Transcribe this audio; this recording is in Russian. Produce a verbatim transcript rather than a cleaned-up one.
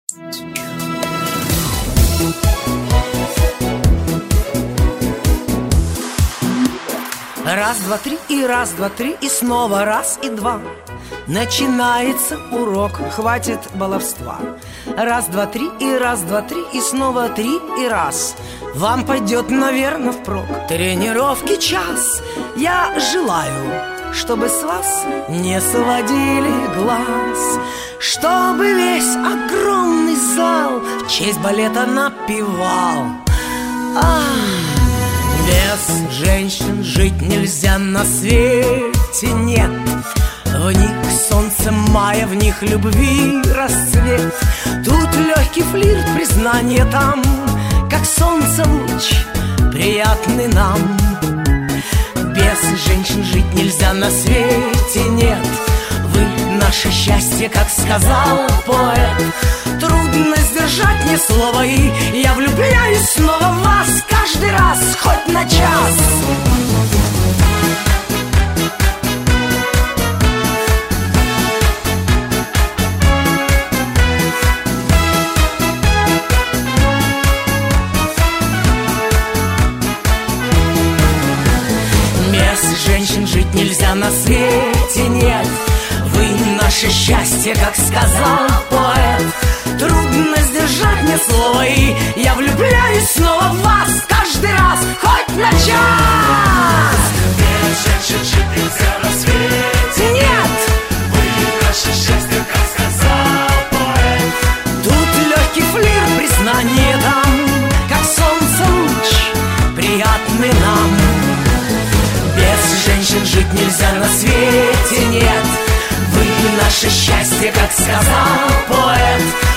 Раз, два, три, и раз, два, три, и снова раз, и два. Начинается урок, хватит баловства. Раз, два, три, и раз, два, три, и снова три, и раз. Вам пойдет, наверное, впрок тренировки час. Я желаю, чтобы с вас не сводили глаз, чтобы весь огромный зал в честь балета напевал. Ах! Без женщин жить нельзя на свете, нет. В них солнце мая, в них любви расцвет. Тут легкий флирт, признание там, как солнце луч, приятный нам. Без женщин жить нельзя на свете, нет. Вы наше счастье, как сказал поэт. Трудно сдержать ни слова, и я влюбляюсь снова в вас каждый раз, хоть на час. Без женщин жить нельзя на свете, нет. Вы наше счастье, как сказал поэт. Трудно сдержать мне слово, и я влюбляюсь снова в вас каждый раз, хоть на час. Без женщин жить нельзя на свете, нет. Вы наше счастье, как сказал поэт. Тут легкий флирт, признание там, как солнце луч, приятный нам. Без женщин жить нельзя на свете, нет. Вы наше счастье, как сказал поэт.